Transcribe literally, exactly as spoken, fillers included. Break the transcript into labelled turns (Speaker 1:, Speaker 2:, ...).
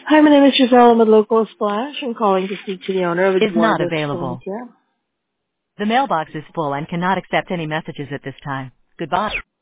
Speaker 1: Hi, my name is Giselle. I'm with Local Splash. I'm calling to speak to the owner of
Speaker 2: Is not
Speaker 1: Eduardo's Home
Speaker 2: available.
Speaker 1: Care.
Speaker 2: The mailbox is full and cannot accept any messages at this time. Goodbye.